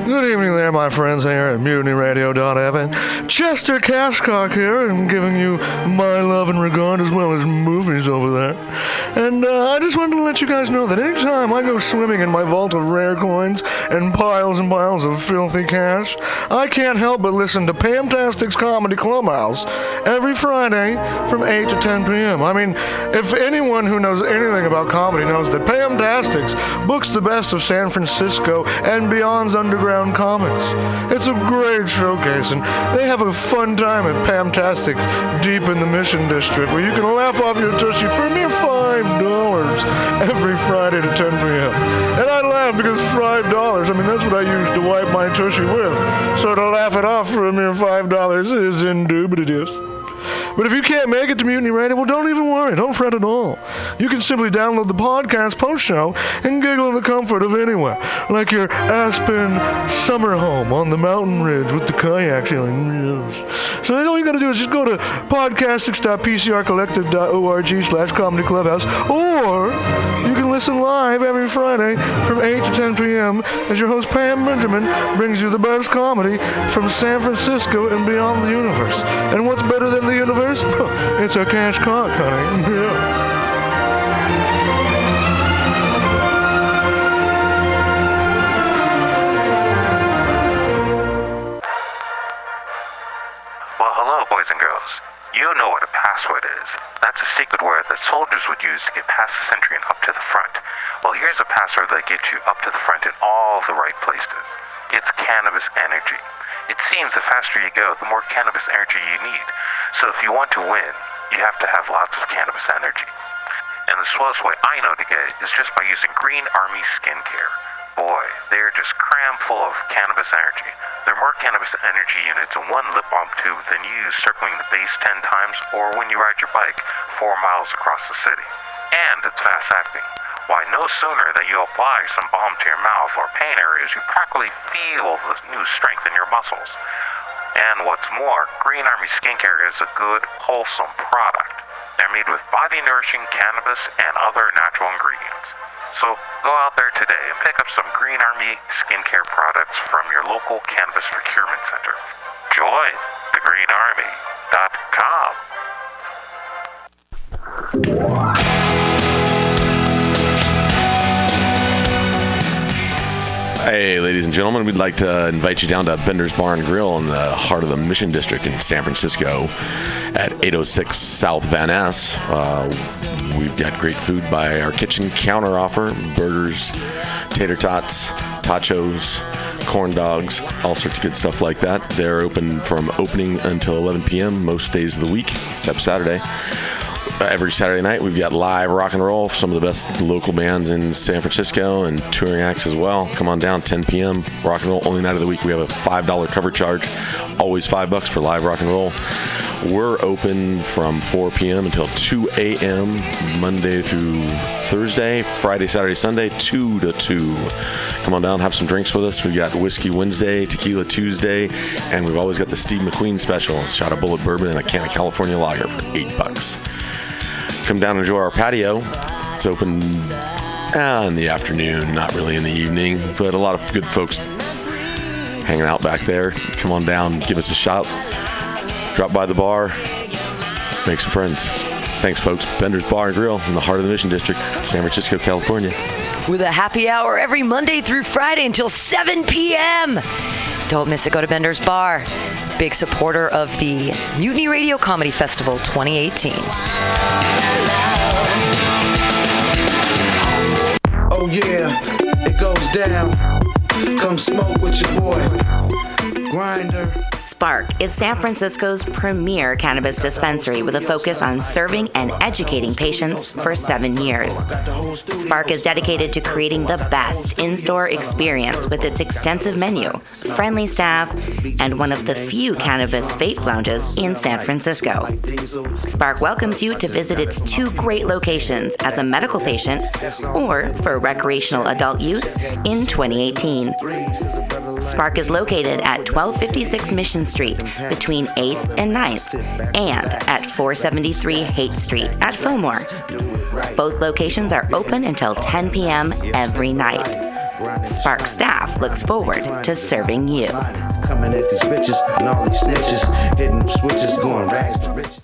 Good evening there, my friends here at MutinyRadio.fm. Chester Cashcock here, and giving you my love and regard as well as movies over there. And I just wanted to let you guys know that anytime I go swimming in my vault of rare coins and piles of filthy cash, I can't help but listen to Pamtastic's Comedy Clubhouse every Friday from 8 to 10 p.m. I mean, if anyone who knows anything about comedy knows that Pamtastics books the best of San Francisco and beyond's underground comics. It's a great showcase, and they have a fun time at Pamtastics deep in the Mission District, where you can laugh off your tushy for a mere $5 every Friday to 10 p.m. And I laugh because $5, I mean, that's what I use to wipe my tushy with. So to laugh it off for a mere $5 is indubitious. But if you can't make it to Mutiny Radio, well, don't even worry. Don't fret at all. You can simply download the podcast post-show and giggle in the comfort of anywhere, like your Aspen summer home on the mountain ridge with the kayak feeling. So all you got to do is just go to podcastics.pcrcollective.org/comedy clubhouse, or you can listen live every Friday from 8 to 10 p.m. as your host Pam Benjamin brings you the best comedy from San Francisco and beyond the universe. And what's better than the universe? It's a cash cock, honey. Yeah. Well, hello, boys and girls. You know what a password is. That's a secret word that soldiers would use to get past the sentry and up to the front. Well, here's a password that gets you up to the front in all the right places. It's cannabis energy. It seems the faster you go, the more cannabis energy you need. So if you want to win, you have to have lots of cannabis energy. And the swellest way I know to get it is just by using Green Army Skincare. Boy, they're just crammed full of cannabis energy. There are more cannabis energy units in one lip balm tube than you use circling the base 10 times or when you ride your bike 4 miles across the city. And it's fast acting. Why, no sooner than you apply some balm to your mouth or pain areas, you practically feel the new strength in your muscles. And what's more, Green Army Skincare is a good, wholesome product. They're made with body-nourishing cannabis and other natural ingredients. So go out there today and pick up some Green Army Skincare products from your local cannabis procurement center. Join thegreenarmy.com. Hey, ladies and gentlemen, we'd like to invite you down to Bender's Bar and Grill in the heart of the Mission District in San Francisco at 806 South Van Ness. We've got great food by our kitchen counter offer: burgers, tater tots, tachos, corn dogs, all sorts of good stuff like that. They're open from opening until 11 p.m. most days of the week, except Saturday. Every Saturday night, we've got live rock and roll, some of the best local bands in San Francisco and touring acts as well. Come on down, 10 p.m. Rock and roll, only night of the week. We have a $5 cover charge, always $5 for live rock and roll. We're open from 4 p.m. until 2 a.m. Monday through Thursday, Friday, Saturday, Sunday, 2 to 2. Come on down, have some drinks with us. We've got Whiskey Wednesday, Tequila Tuesday, and we've always got the Steve McQueen special, a shot of Bullet Bourbon and a can of California Lager for $8. Come down and enjoy our patio. It's open in the afternoon, not really in the evening, but a lot of good folks hanging out back there. Come on down, give us a shot, drop by the bar, make some friends. Thanks, folks. Bender's Bar and Grill in the heart of the Mission District, San Francisco, California. With a happy hour every Monday through Friday until 7 p.m. Don't miss it. Go to Bender's Bar. Big supporter of the Mutiny Radio Comedy Festival 2018. Oh yeah, it goes down. Come smoke with your boy. Grinder. Spark is San Francisco's premier cannabis dispensary with a focus on serving and educating patients for 7 years. Spark is dedicated to creating the best in-store experience with its extensive menu, friendly staff, and one of the few cannabis vape lounges in San Francisco. Spark welcomes you to visit its 2 great locations as a medical patient or for recreational adult use in 2018. Spark is located at 1256 Mission Street between 8th and 9th and at 473 Haight Street at Fillmore. Both locations are open until 10 p.m. every night. Spark staff looks forward to serving you. Coming at these bitches and all these snitches, hitting switches, going rags to riches.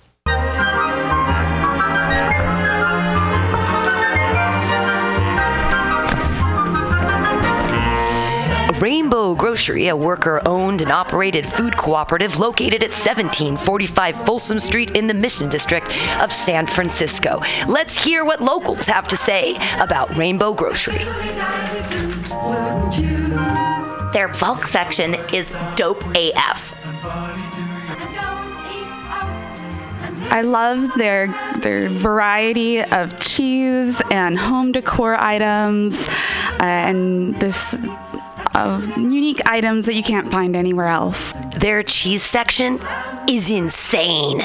Rainbow Grocery, a worker-owned and operated food cooperative located at 1745 Folsom Street in the Mission District of San Francisco. Let's hear what locals have to say about Rainbow Grocery. Their bulk section is dope AF. I love their variety of cheese and home decor items and this unique items that you can't find anywhere else. Their cheese section is insane.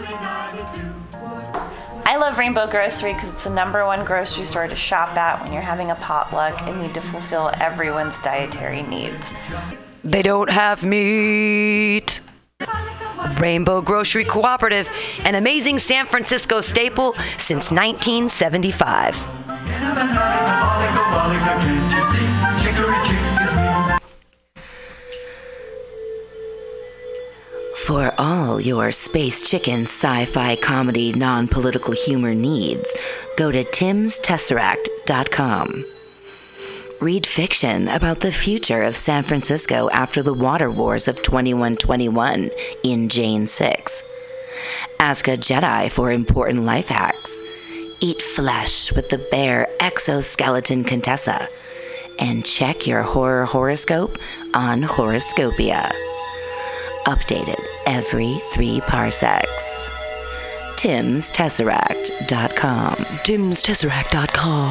I love Rainbow Grocery because it's the #1 grocery store to shop at when you're having a potluck and need to fulfill everyone's dietary needs. They don't have meat. Rainbow Grocery Cooperative, an amazing San Francisco staple since 1975. For all your space chicken, sci-fi, comedy, non-political humor needs, go to timstesseract.com. Read fiction about the future of San Francisco after the water wars of 2121 in Jane 6. Ask a Jedi for important life hacks. Eat flesh with the bare exoskeleton Contessa. And check your horror horoscope on Horoscopia. Updated every 3 parsecs. TimsTesseract.com. TimsTesseract.com.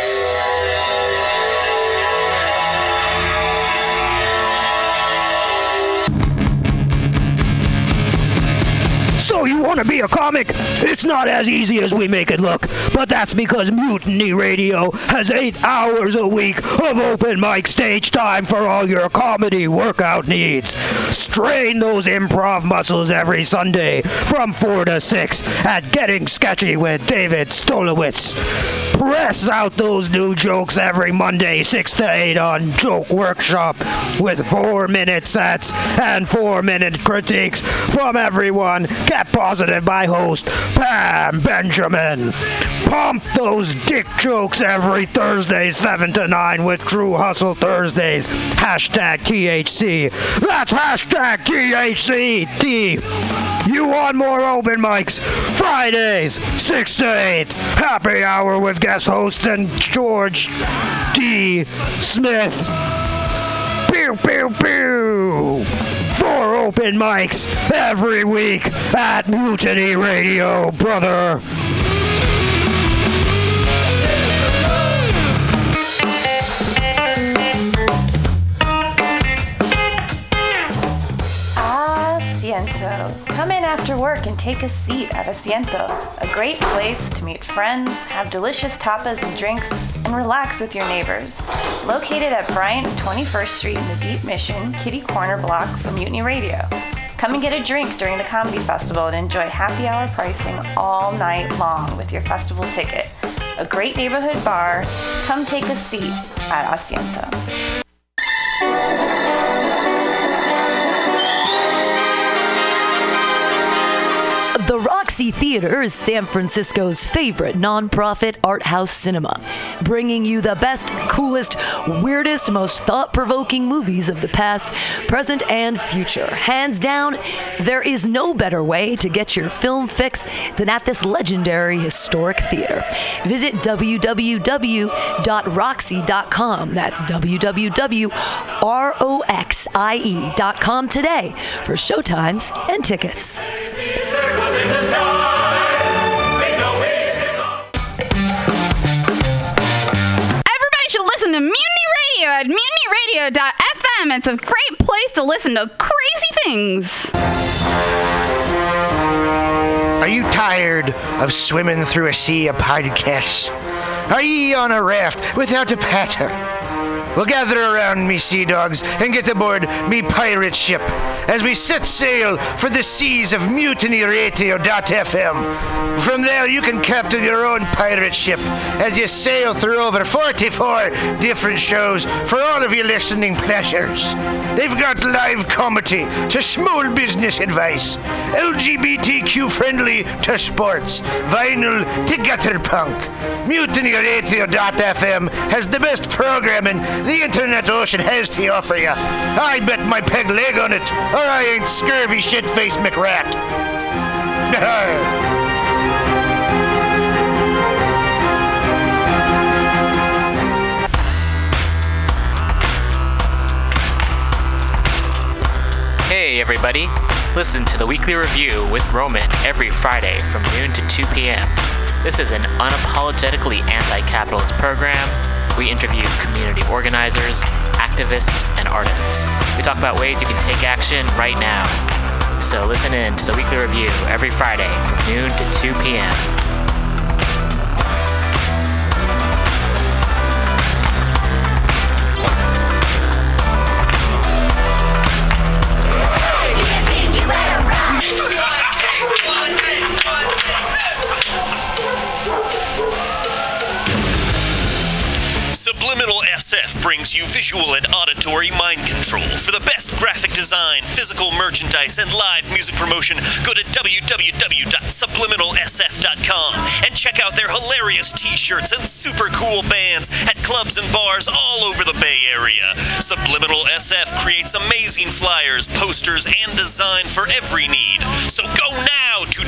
So you want to be a comic? It's not as easy as we make it look, but that's because Mutiny Radio has 8 hours a week of open mic stage time for all your comedy workout needs. Strain those improv muscles every Sunday from 4 to 6 at Getting Sketchy with David Stolowitz. Press out those new jokes every Monday 6 to 8 on Joke Workshop with 4-minute sets and 4-minute critiques from everyone. Get Positive by host Pam Benjamin. Pump those dick jokes every Thursday 7 to 9 with True Hustle Thursdays. #THC. That's #THCT. You want more open mics? Fridays 6 to 8. Happy hour with guest host and George D. Smith. Pew, pew, pew. 4 open mics every week at Mutiny Radio, brother. Asiento. Come in after work and take a seat at Asiento, a great place to meet friends, have delicious tapas and drinks, and relax with your neighbors. Located at Bryant and 21st Street in the Deep Mission, kitty corner block from Mutiny Radio. Come and get a drink during the comedy festival and enjoy happy hour pricing all night long with your festival ticket. A great neighborhood bar. Come take a seat at Asiento. The Roxy Theater is San Francisco's favorite nonprofit art house cinema, bringing you the best, coolest, weirdest, most thought-provoking movies of the past, present, and future. Hands down, there is no better way to get your film fix than at this legendary historic theater. Visit www.roxy.com. That's www.roxie.com today for showtimes and tickets. Everybody should listen to Mutiny Radio at mutinyradio.fm. It's a great place to listen to crazy things. Are you tired of swimming through a sea of podcasts? Are ye on a raft without a paddle? Well, gather around me, sea dogs, and get aboard me pirate ship as we set sail for the seas of MutinyRadio.fm. From there, you can captain your own pirate ship as you sail through over 44 different shows for all of your listening pleasures. They've got live comedy to small business advice, LGBTQ friendly to sports, vinyl to gutter punk. MutinyRadio.fm has the best programming the internet ocean has to offer you. I bet my peg leg on it, or I ain't scurvy shit-faced McRat. Hey everybody, listen to the Weekly Review with Roman every Friday from noon to 2 p.m. This is an unapologetically anti-capitalist program. We interview community organizers, activists, and artists. We talk about ways you can take action right now. So listen in to the Weekly Review every Friday from noon to 2 p.m. Subliminal SF brings you visual and auditory mind control. For the best graphic design, physical merchandise, and live music promotion, go to www.subliminalsf.com and check out their hilarious t-shirts and super cool bands at clubs and bars all over the Bay Area. Subliminal SF creates amazing flyers, posters, and design for every need. So go now to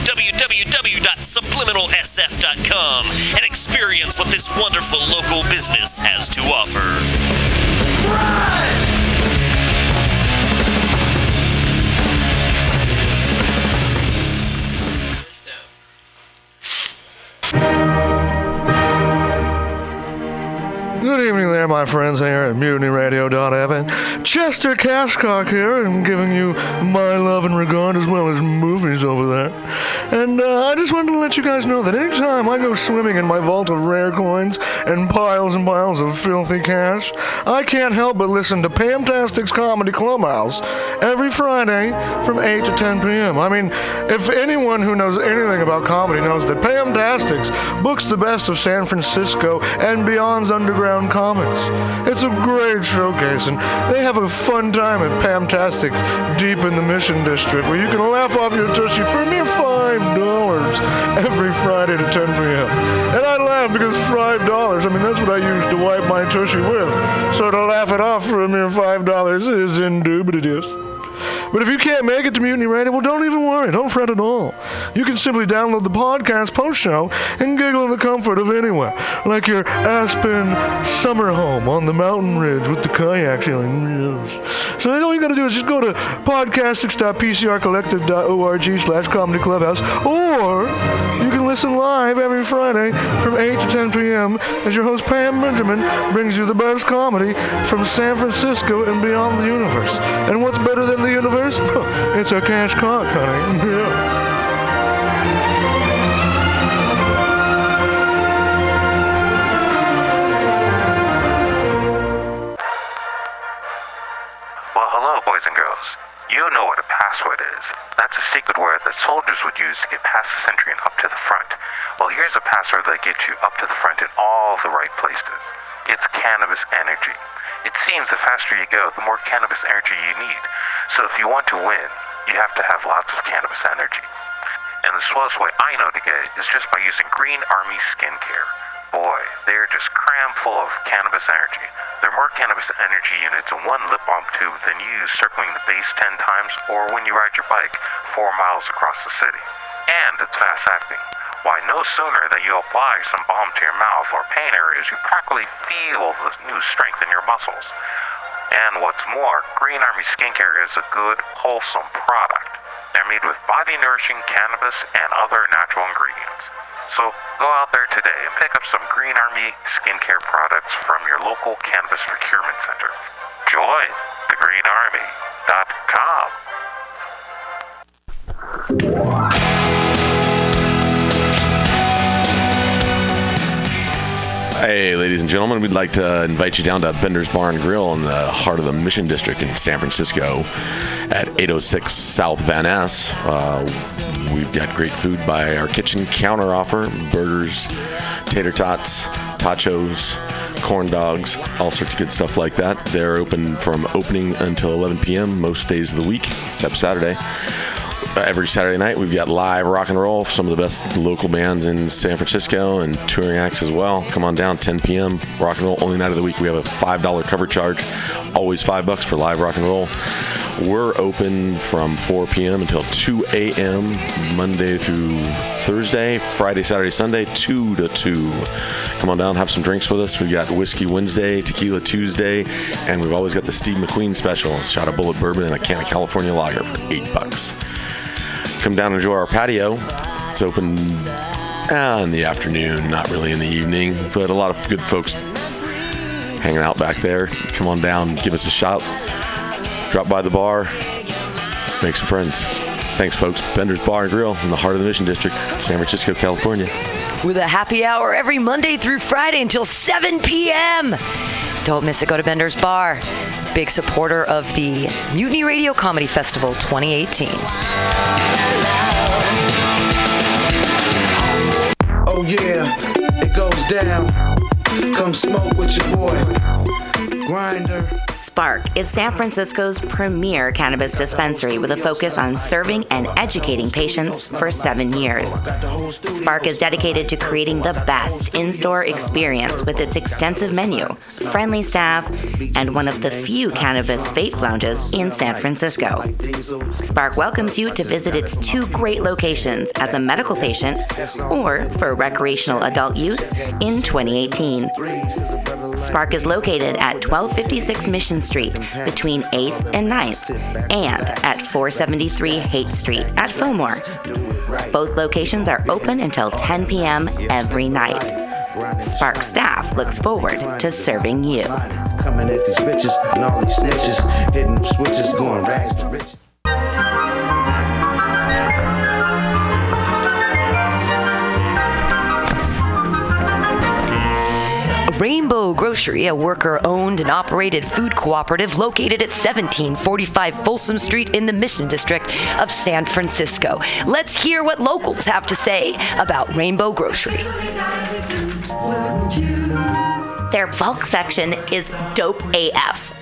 www.subliminalsf.com and experience what this wonderful local business has to offer. Good evening there, my friends here at MutinyRadio.fm. Chester Cashcock here, and giving you my love and regard as well as movies over there. And I just wanted to let you guys know that anytime I go swimming in my vault of rare coins and piles of filthy cash, I can't help but listen to Pamtastic's Comedy Clubhouse every Friday from 8 to 10 p.m. I mean, if anyone who knows anything about comedy knows that Pamtastics books the best of San Francisco and beyond's underground comics. It's a great showcase, and they have a fun time at Pamtastics deep in the Mission District, where you can laugh off your tushy for a mere $5 every Friday to 10 p.m. And I laugh because $5, I mean, that's what I use to wipe my tushy with. So to laugh it off for a mere $5 is indubitious. But if you can't make it to Mutiny Radio, well, don't even worry. Don't fret at all. You can simply download the podcast post-show and giggle in the comfort of anywhere, like your Aspen summer home on the mountain ridge with the kayak feeling. So all you got to do is just go to podcastics.pcrcollective.org/comedy clubhouse, or you can listen live every Friday from 8 to 10 p.m. as your host Pam Benjamin brings you the best comedy from San Francisco and beyond the universe. And what's better than the universe? It's a cash cock, honey. Yeah. Well, hello, boys and girls. You know what a password is. That's a secret word that soldiers would use to get past the sentry and up to the front. Well, here's a password that gets you up to the front in all the right places. It's cannabis energy. It seems the faster you go, the more cannabis energy you need. So if you want to win, you have to have lots of cannabis energy. And the swellest way I know to get it is just by using Green Army Skincare. Boy, they're just crammed full of cannabis energy. There are more cannabis energy units in one lip balm tube than you use circling the base 10 times or when you ride your bike 4 miles across the city. And it's fast acting. Why, no sooner than you apply some balm to your mouth or pain areas, you practically feel the new strength in your muscles. And what's more, Green Army Skincare is a good, wholesome product. They're made with body-nourishing cannabis and other natural ingredients. So go out there today and pick up some Green Army Skincare products from your local cannabis procurement center. Join thegreenarmy.com. Hey, ladies ladies and gentlemen, we'd like to invite you down to Bender's Bar and Grill in the heart of the Mission District in San Francisco at 806 South Van Ness. We've got great food by our kitchen counter offer: burgers, tater tots, tachos, corn dogs, all sorts of good stuff like that. They're open from opening until 11 p.m. most days of the week, except Saturday. Every Saturday night, we've got live rock and roll, some of the best local bands in San Francisco and touring acts as well. Come on down, 10 p.m., rock and roll, only night of the week. We have a $5 cover charge, always $5 for live rock and roll. We're open from 4 p.m. until 2 a.m., Monday through Thursday, Friday, Saturday, Sunday, 2 to 2. Come on down, have some drinks with us. We've got Whiskey Wednesday, Tequila Tuesday, and we've always got the Steve McQueen special, a shot of Bullet Bourbon and a can of California Lager for $8. Come down and enjoy our patio. It's open in the afternoon, not really in the evening, but a lot of good folks hanging out back there. Come on down, give us a shout, drop by the bar, make some friends. Thanks, folks. Bender's Bar and Grill in the heart of the Mission District, San Francisco, California. With a happy hour every Monday through Friday until 7 p.m. Don't miss it. Go to Bender's Bar. Big supporter of the Mutiny Radio Comedy Festival 2018. Oh yeah, it goes down. Come smoke with your boy. Grinder. Spark is San Francisco's premier cannabis dispensary with a focus on serving and educating patients for 7 years. Spark is dedicated to creating the best in-store experience with its extensive menu, friendly staff, and one of the few cannabis vape lounges in San Francisco. Spark welcomes you to visit its 2 great locations as a medical patient or for recreational adult use in 2018. Spark is located at 1256 Mission Street between 8th and 9th and at 473 Haight Street at Fillmore. Both locations are open until 10 p.m. every night. Spark staff looks forward to serving you. Coming at these bitches and all these snitches, hitting them switches, going rags to riches. Rainbow Grocery, a worker-owned and operated food cooperative located at 1745 Folsom Street in the Mission District of San Francisco. Let's hear what locals have to say about Rainbow Grocery. Their bulk section is dope AF.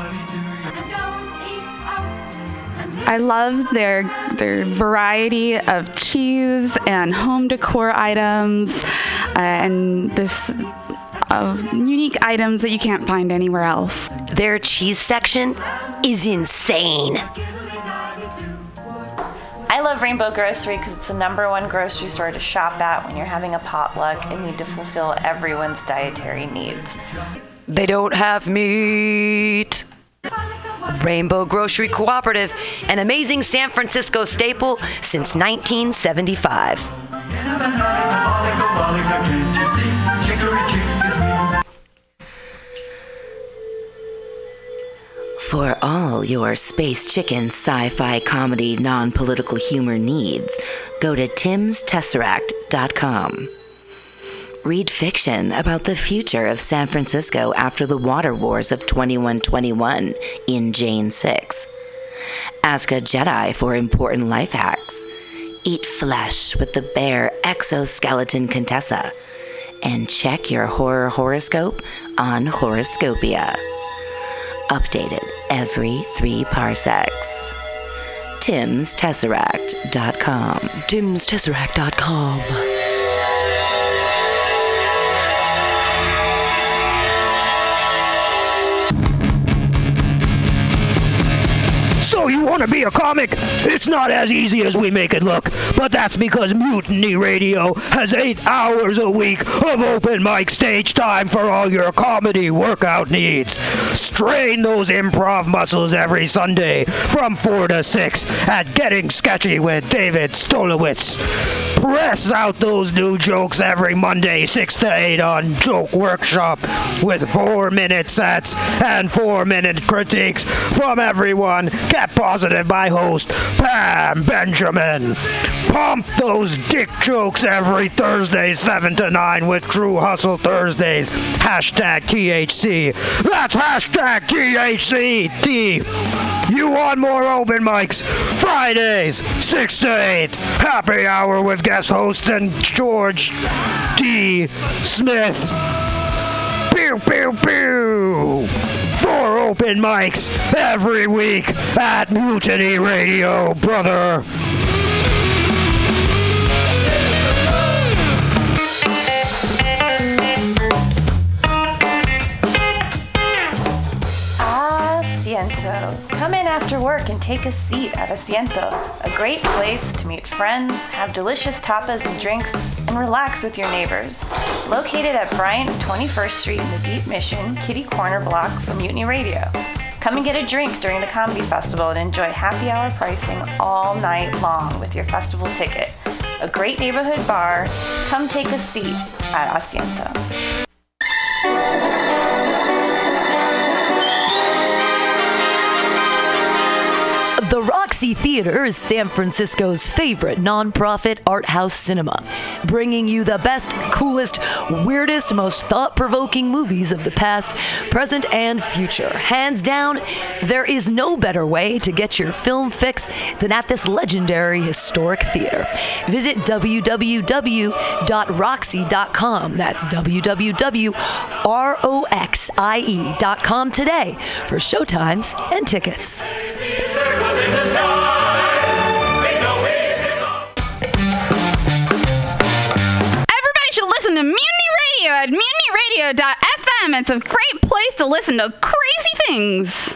I love their variety of cheese and home decor items and this unique items that you can't find anywhere else. Their cheese section is insane. I love Rainbow Grocery because it's the #1 grocery store to shop at when you're having a potluck and need to fulfill everyone's dietary needs. They don't have meat. Rainbow Grocery Cooperative, an amazing San Francisco staple since 1975. For all your space chicken sci-fi comedy non-political humor needs, go to timstesseract.com. Read fiction about the future of San Francisco after the water wars of 2121 in Jane 6. Ask a Jedi for important life hacks. Eat flesh with the bare exoskeleton Contessa. And check your horror horoscope on Horoscopia. Updated every 3 parsecs. TimsTesseract.com. TimsTesseract.com. So you want to be a comic? It's not as easy as we make it look, but that's because Mutiny Radio has 8 hours a week of open mic stage time for all your comedy workout needs. Strain those improv muscles every Sunday from 4 to 6 at Getting Sketchy with David Stolowitz. Press out those new jokes every Monday 6 to 8 on Joke Workshop with 4-minute sets and 4-minute critiques from everyone. Get positive presented by host Pam Benjamin. Pump those dick jokes every Thursday, 7 to 9 with True Hustle Thursdays. Hashtag THC. That's hashtag THC. You want more open mics? Fridays, 6 to 8. Happy hour with guest host and George D. Smith. Pew, pew, pew. 4 open mics every week at Mutiny Radio, brother. Asiento. Come in after work and take a seat at Asiento, a great place to meet friends, have delicious tapas and drinks, and relax with your neighbors. Located at Bryant 21st Street in the Deep Mission, Kitty Corner block for Mutiny Radio. Come and get a drink during the comedy festival and enjoy happy hour pricing all night long with your festival ticket. A great neighborhood bar. Come take a seat at Asiento. The Roxy Theater is San Francisco's favorite nonprofit art house cinema, bringing you the best, coolest, weirdest, most thought-provoking movies of the past, present, and future. Hands down, there is no better way to get your film fix than at this legendary historic theater. Visit www.roxy.com. That's www.roxie.com today for showtimes and tickets. Everybody should listen to Mutiny Radio at mutinyradio.fm. It's a great place to listen to crazy things.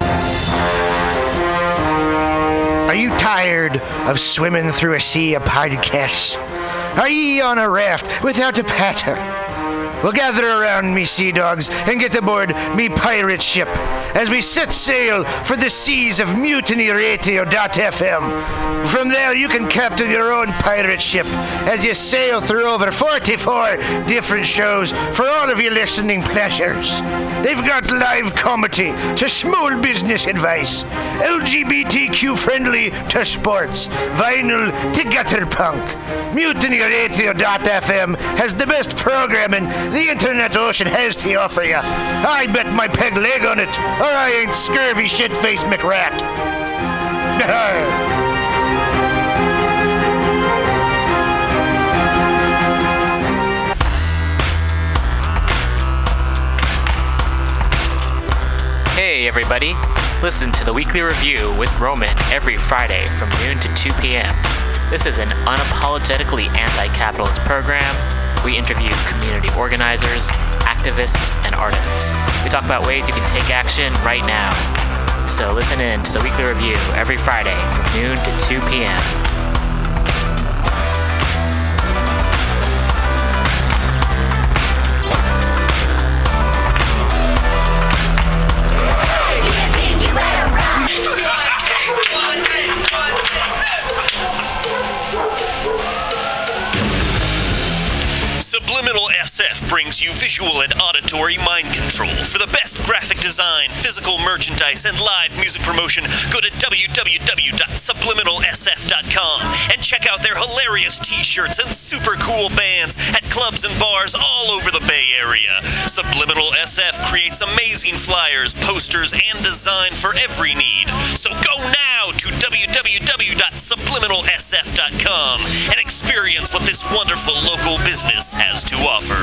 Are you tired of swimming through a sea of podcasts? Are ye on a raft without a paddle? Well, gather around me, sea dogs, and get aboard me pirate ship as we set sail for the seas of mutinyradio.fm. From there, you can captain your own pirate ship as you sail through over 44 different shows for all of your listening pleasures. They've got live comedy to small business advice, LGBTQ friendly to sports, vinyl to gutter punk. MutinyRadio.fm has the best programming the internet ocean has to offer you. I bet my peg leg on it, or I ain't scurvy shit-faced McRat. Hey everybody, listen to the Weekly Review with Roman every Friday from noon to 2 p.m. This is an unapologetically anti-capitalist program. We interview community organizers, activists, and artists. We talk about ways you can take action right now. So listen in to the Weekly Review every Friday from noon to 2 p.m. Subliminal SF brings you visual and auditory mind control. For the best graphic design, physical merchandise, and live music promotion, go to www.subliminalsf.com and check out their hilarious t-shirts and super cool bands at clubs and bars all over the Bay Area. Subliminal SF creates amazing flyers, posters, and design for every need. So go now to www.subliminalsf.com and experience what this wonderful local business has to offer.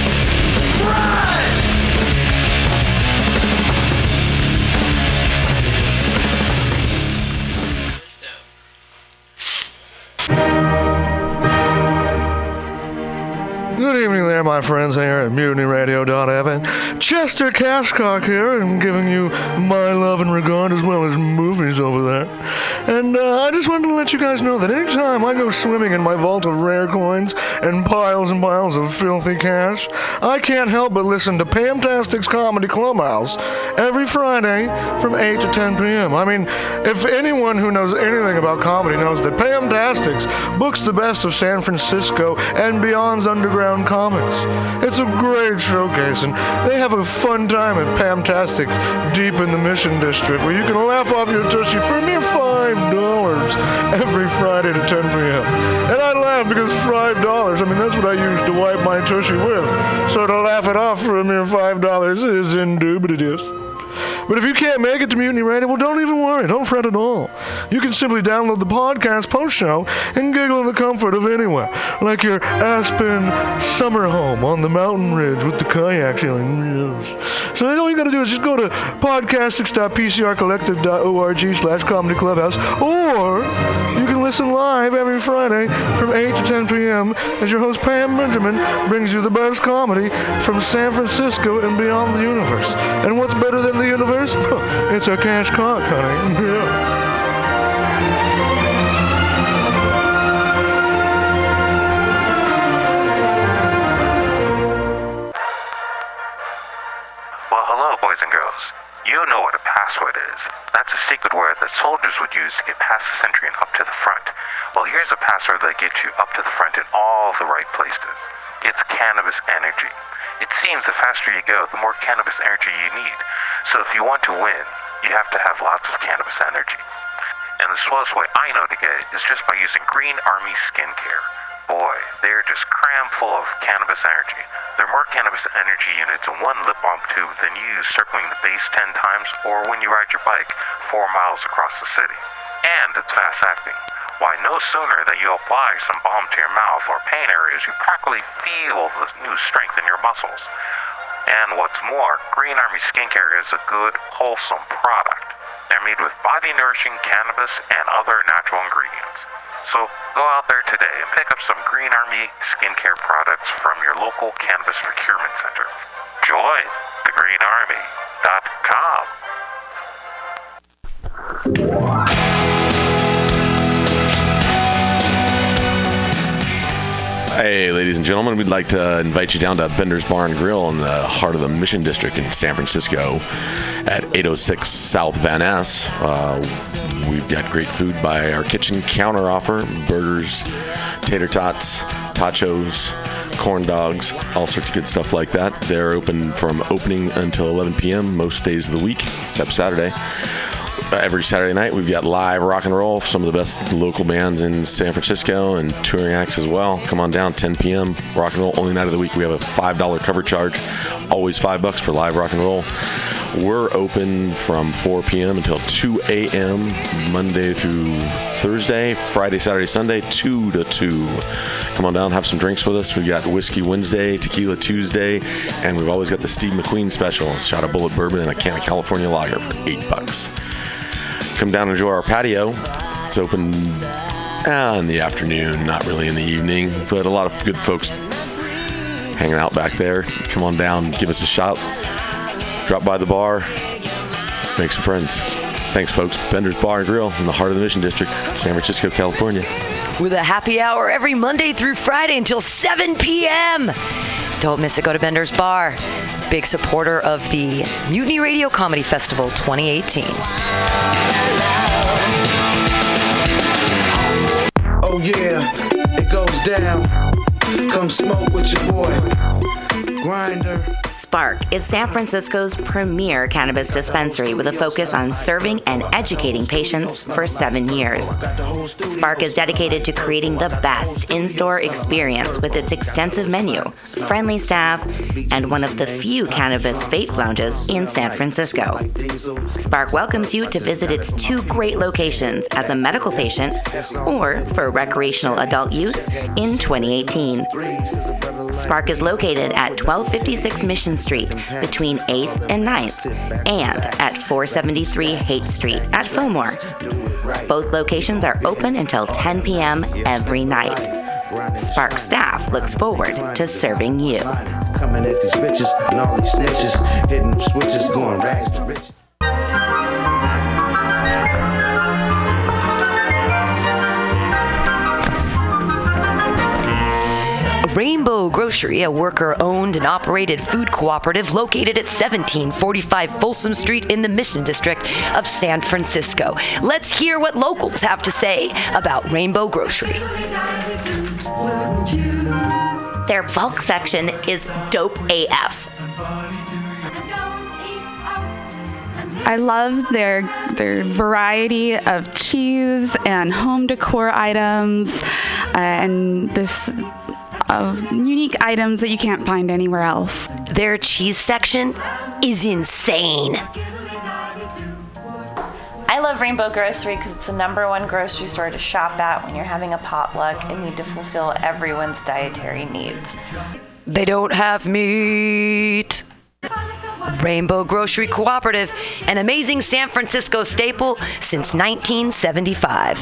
Good evening there, my friends here at MutinyRadio.fm. Chester Cashcock here, and giving you my love and regard as well as movies over there. And I just wanted to let you guys know that anytime I go swimming in my vault of rare coins and piles of filthy cash, I can't help but listen to Pamtastic's Comedy Clubhouse every Friday from 8 to 10 p.m. I mean, if anyone who knows anything about comedy knows that Pamtastic's books the best of San Francisco and beyond's underground comics. It's a great showcase, and they have a fun time at Pamtastic's deep in the Mission District, where you can laugh off your tushy for a mere $5 every Friday to 10 p.m. And I laugh because $5, I mean, that's what I use to wipe my tushy with. So to laugh it off for a mere $5 is indubitious. But if you can't make it to Mutiny Radio, well, don't even worry. Don't fret at all. You can simply download the podcast post-show and giggle in the comfort of anywhere, like your Aspen summer home on the mountain ridge with the kayak feeling. So all you got to do is just go to podcastics.pcrcollective.org/Comedy Clubhouse, or you can listen live every Friday from 8 to 10 p.m. as your host Pam Benjamin brings you the best comedy from San Francisco and beyond the universe. And what's better than the universe? It's a cash cock, honey. Yeah. Well, hello, boys and girls. You know what a password is. That's a secret word that soldiers would use to get past the sentry and up to the front. Well, here's a password that gets you up to the front in all the right places. It's cannabis energy. It seems the faster you go, the more cannabis energy you need. So if you want to win, you have to have lots of cannabis energy. And the swellest way I know to get it is just by using Green Army Skincare. Boy, they're just crammed full of cannabis energy. There are more cannabis energy units in one lip balm tube than you use circling the base 10 times or when you ride your bike 4 miles across the city. And it's fast acting. Why, no sooner than you apply some balm to your mouth or pain areas, you practically feel the new strength in your muscles. And what's more, Green Army Skincare is a good, wholesome product. They're made with body-nourishing cannabis and other natural ingredients. So go out there today and pick up some Green Army Skincare products from your local cannabis procurement center. Join thegreenarmy.com. Hey, ladies and gentlemen, we'd like to invite you down to Bender's Bar and Grill in the heart of the Mission District in San Francisco at 806 South Van Ness. We've got great food by our kitchen counter offer: burgers, tater tots, tachos, corn dogs, all sorts of good stuff like that. They're open from opening until 11 p.m. most days of the week, except Saturday. Every Saturday night, we've got live rock and roll, some of the best local bands in San Francisco and touring acts as well. Come on down, 10 p.m., rock and roll, only night of the week. We have a $5 cover charge, always $5 for live rock and roll. We're open from 4 p.m. until 2 a.m., Monday through Thursday, Friday, Saturday, Sunday, 2 to 2. Come on down, have some drinks with us. We've got Whiskey Wednesday, Tequila Tuesday, and we've always got the Steve McQueen special, a shot of Bullet Bourbon and a can of California Lager for $8. Come down and enjoy our patio. It's open in the afternoon, not really in the evening, but a lot of good folks hanging out back there. Come on down, give us a shot. Drop by the bar, make some friends. Thanks, folks. Bender's Bar and Grill in the heart of the Mission District, San Francisco, California. With a happy hour every Monday through Friday until 7 p.m. Don't miss it. Go to Bender's Bar. Big supporter of the Mutiny Radio Comedy Festival 2018. Oh yeah, it goes down. Come smoke with your boy. Grinder. Spark is San Francisco's premier cannabis dispensary with a focus on serving and educating patients for 7 years. Spark is dedicated to creating the best in-store experience with its extensive menu, friendly staff, and one of the few cannabis vape lounges in San Francisco. Spark welcomes you to visit its 2 great locations as a medical patient or for recreational adult use in 2018. Spark is located at 1256 Mission Street between 8th and 9th and at 473 Haight Street at Fillmore. Both locations are open until 10 p.m. every night. Spark staff looks forward to serving you. Coming at these bitches and all these snitches, hitting switches, going rags to riches. Rainbow Grocery, a worker-owned and operated food cooperative located at 1745 Folsom Street in the Mission District of San Francisco. Let's hear what locals have to say about Rainbow Grocery. Their bulk section is dope AF. I love their variety of cheese and home decor items and this unique items that you can't find anywhere else. Their cheese section is insane. I love Rainbow Grocery because it's the #1 grocery store to shop at when you're having a potluck and need to fulfill everyone's dietary needs. They don't have meat. Rainbow Grocery Cooperative, an amazing San Francisco staple since 1975.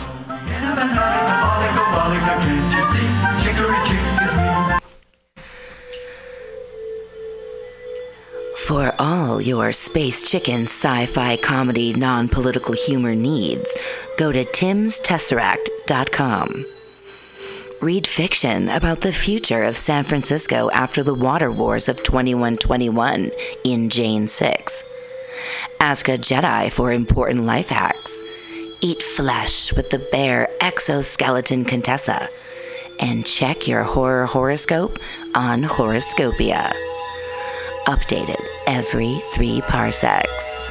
For all your space chicken, sci-fi, comedy, non-political humor needs, go to timstesseract.com. Read fiction about the future of San Francisco after the water wars of 2121 in Jane 6. Ask a Jedi for important life hacks. Eat flesh with the bare exoskeleton Contessa. And check your horror horoscope on Horoscopia. Updated every 3 parsecs.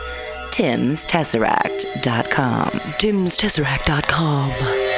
TimsTesseract.com. TimsTesseract.com.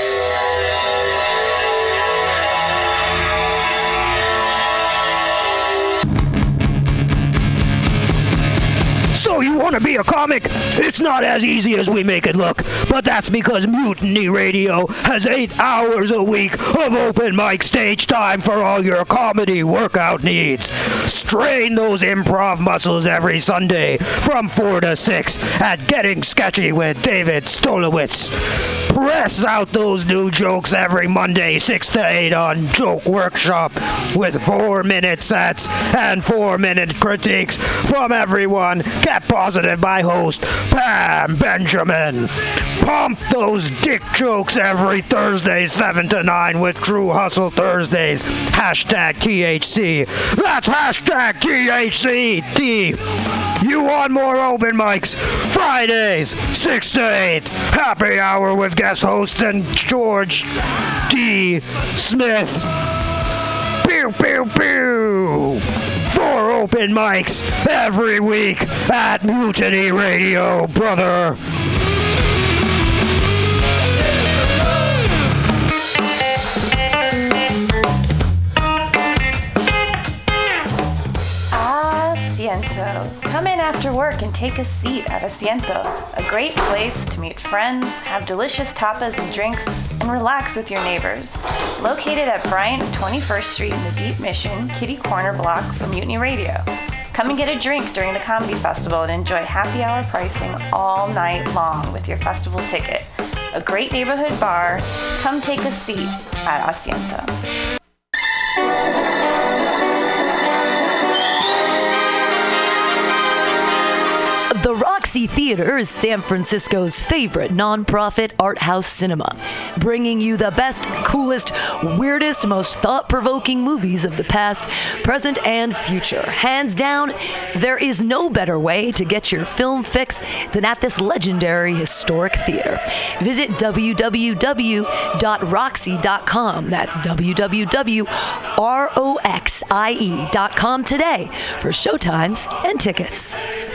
So you want to be a comic? It's not as easy as we make it look, but that's because Mutiny Radio has 8 hours a week of open mic stage time for all your comedy workout needs. Strain those improv muscles every Sunday from 4 to 6 at Getting Sketchy with David Stolowitz. Press out those new jokes every Monday 6 to 8 on Joke Workshop with 4-minute sets and 4-minute critiques from everyone kept positive by host Pam Benjamin. Pump those dick jokes every Thursday 7 to 9 with True Hustle Thursdays. #THC. That's #THCT. You want more open mics? Fridays 6 to 8. Happy hour with guest host and George D. Smith. Pew, pew, pew. 4 open mics every week at Mutiny Radio, brother. Asiento. Come in after work and take a seat at Asiento, a great place to meet friends, have delicious tapas and drinks, and relax with your neighbors. Located at Bryant and 21st Street in the Deep Mission, Kitty Corner block from Mutiny Radio. Come and get a drink during the comedy festival and enjoy happy hour pricing all night long with your festival ticket. A great neighborhood bar. Come take a seat at Asiento. The Roxy Theater is San Francisco's favorite nonprofit art house cinema, bringing you the best, coolest, weirdest, most thought-provoking movies of the past, present, and future. Hands down, there is no better way to get your film fix than at this legendary historic theater. Visit www.roxy.com. That's www.roxie.com today for showtimes and tickets.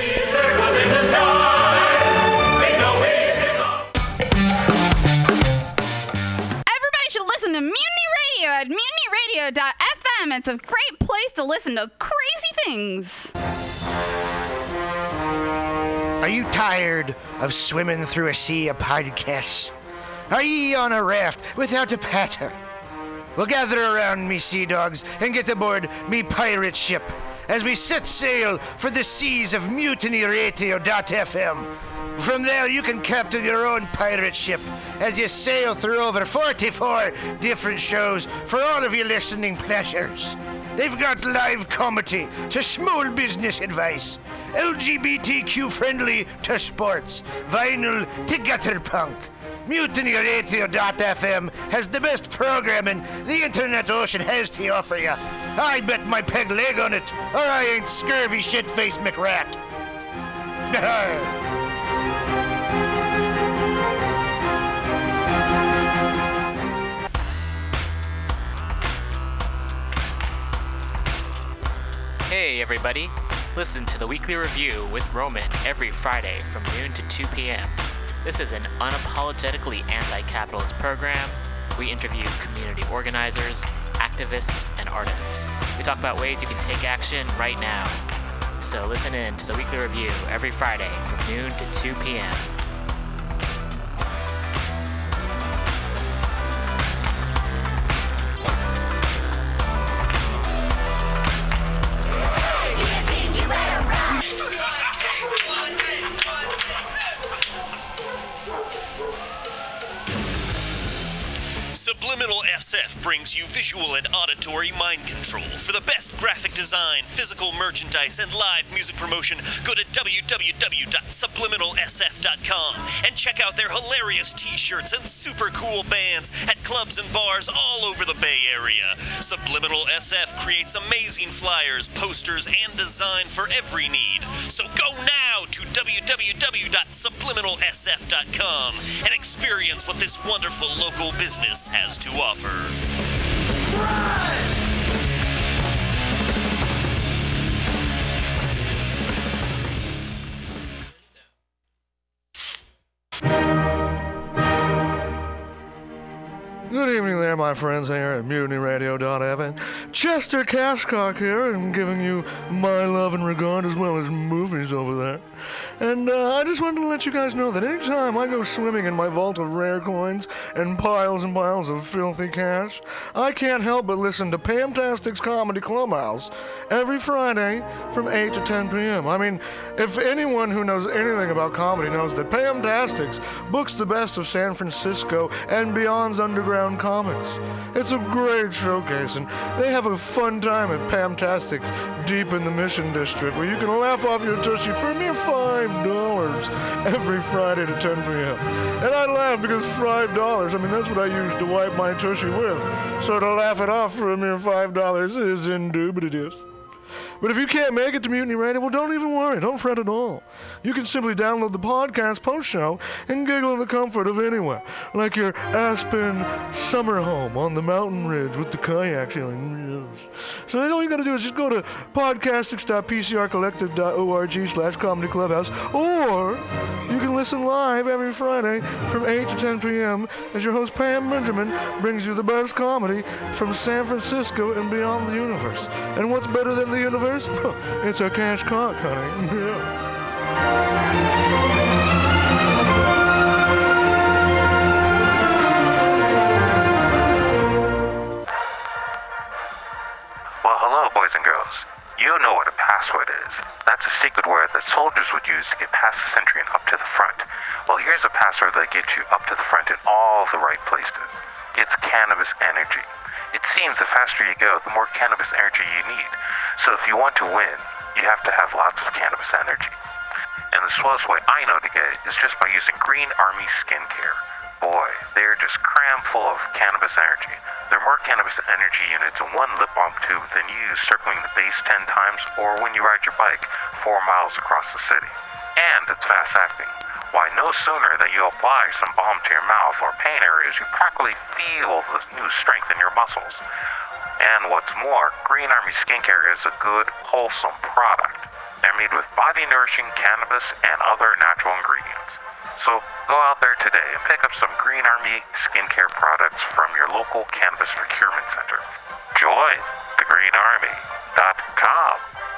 Everybody should listen to Mutiny Radio at mutinyradio.fm. It's a great place to listen to crazy things. Are you tired of swimming through a sea of podcasts? Are ye on a raft without a paddle? Well, gather around me, sea dogs, and get aboard me pirate ship as we set sail for the seas of mutinyradio.fm. From there, you can captain your own pirate ship as you sail through over 44 different shows for all of your listening pleasures. They've got live comedy to small business advice, LGBTQ friendly to sports, vinyl to gutter punk. MutinyRadio.fm has the best programming the internet ocean has to offer you. I bet my peg leg on it, or I ain't scurvy shit-faced McRat. Hey everybody, listen to the Weekly Review with Roman every Friday from noon to 2 p.m. This is an unapologetically anti-capitalist program. We interview community organizers, activists, and artists. We talk about ways you can take action right now. So listen in to the Weekly Review every Friday from noon to 2 p.m. Subliminal SF brings you visual and auditory mind control. For the best graphic design, physical merchandise, and live music promotion, go to www.subliminalsf.com and check out their hilarious t-shirts and super cool bands at clubs and bars all over the Bay Area. Subliminal SF creates amazing flyers, posters, and design for every need. So go now to www.subliminalsf.com and experience what this wonderful local business has to offer. Good evening there, my friends here at MutinyRadio.fm. Chester Cashcock here, and giving you my love and regard as well as movies over there. And I just wanted to let you guys know that anytime I go swimming in my vault of rare coins and piles of filthy cash, I can't help but listen to Pamtastic's Comedy Clubhouse every Friday from 8 to 10 p.m. I mean, if anyone who knows anything about comedy knows that Pamtastics books the best of San Francisco and beyond's underground comics. It's a great showcase, and they have a fun time at Pamtastics deep in the Mission District, where you can laugh off your tushy for a mere $5 every Friday to 10 p.m. And I laugh because $5, I mean, that's what I use to wipe my tushy with. So to laugh it off for a mere $5 is indubitious. But if you can't make it to Mutiny Radio, well, don't even worry. Don't fret at all. You can simply download the podcast post-show and giggle in the comfort of anywhere, like your Aspen summer home on the mountain ridge with the kayak feeling. So all you got to do is just go to podcastics.pcrcollective.org/comedy clubhouse, or you can listen live every Friday from 8 to 10 p.m. as your host Pam Benjamin brings you the best comedy from San Francisco and beyond the universe. And what's better than the universe? It's a cash cock, honey. Yeah. Well, hello, boys and girls. You know what a password is. That's a secret word that soldiers would use to get past the sentry and up to the front. Well, here's a password that gets you up to the front in all the right places. It's cannabis energy. It seems the faster you go, the more cannabis energy you need. So if you want to win, you have to have lots of cannabis energy. And the swellest way I know to get it is just by using Green Army Skincare. Boy, they're just crammed full of cannabis energy. There are more cannabis energy units in one lip balm tube than you use circling the base 10 times or when you ride your bike 4 miles across the city. And it's fast acting. Why, no sooner than you apply some balm to your mouth or pain areas, you practically feel the new strength in your muscles. And what's more, Green Army Skincare is a good, wholesome product. They're made with body-nourishing cannabis and other natural ingredients. So go out there today and pick up some Green Army Skincare products from your local cannabis procurement center. Join thegreenarmy.com.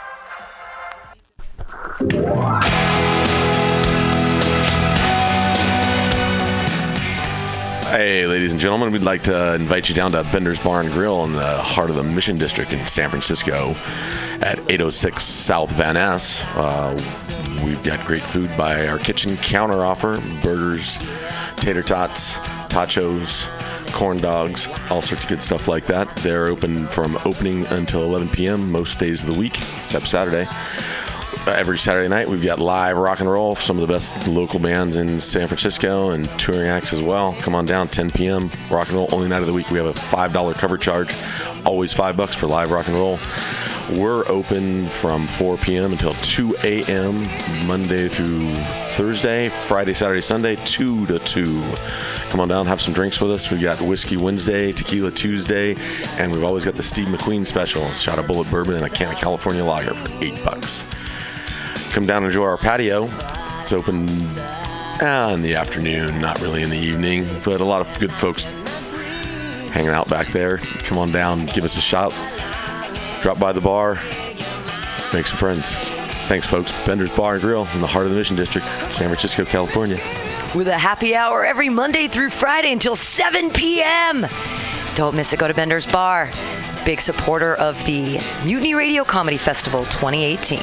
Hey, ladies and gentlemen, we'd like to invite you down to Bender's Bar and Grill in the heart of the Mission District in San Francisco at 806 South Van Ness. We've got great food by our kitchen counter offer: burgers, tater tots, tachos, corn dogs, all sorts of good stuff like that. They're open from opening until 11 p.m. most days of the week, except Saturday. Every Saturday night, we've got live rock and roll, some of the best local bands in San Francisco and touring acts as well. Come on down, 10 p.m., rock and roll, only night of the week. We have a $5 cover charge, always $5 for live rock and roll. We're open from 4 p.m. until 2 a.m. Monday through Thursday, Friday, Saturday, Sunday, 2 to 2. Come on down, have some drinks with us. We've got Whiskey Wednesday, Tequila Tuesday, and we've always got the Steve McQueen special. Shot of Bullet Bourbon and a can of California Lager for $8. Come down and enjoy our patio. It's open in the afternoon, not really in the evening, but a lot of good folks hanging out back there. Come on down, give us a shot. Drop by the bar, make some friends. Thanks, folks. Bender's Bar and Grill in the heart of the Mission District, San Francisco, California. With a happy hour every Monday through Friday until 7 p.m. Don't miss it. Go to Bender's Bar. Big supporter of the Mutiny Radio Comedy Festival 2018.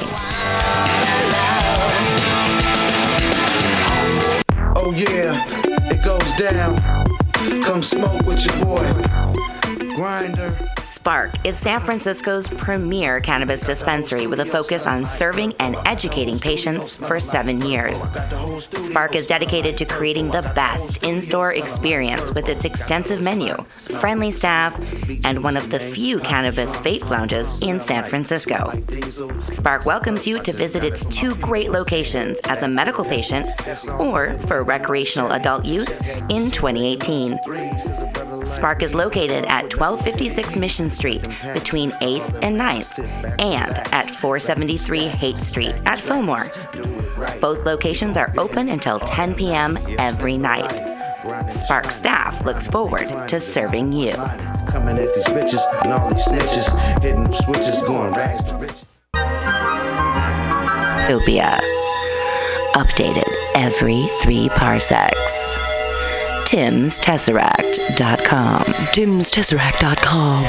Oh yeah, it goes down. Come smoke with your boy. Grinder. Spark is San Francisco's premier cannabis dispensary with a focus on serving and educating patients for 7 years. Spark is dedicated to creating the best in-store experience with its extensive menu, friendly staff, and one of the few cannabis vape lounges in San Francisco. Spark welcomes you to visit its 2 great locations as a medical patient or for recreational adult use in 2018. Spark is located at 1256 Mission Street between 8th and 9th and at 473 Haight Street at Fillmore. Both locations are open until 10 p.m. every night. Spark staff looks forward to serving you. Coming at these bitches and all these snitches, hitting switches, going rags to riches. Utopia. Updated every 3 parsecs. TimsTesseract.com. TimsTesseract.com.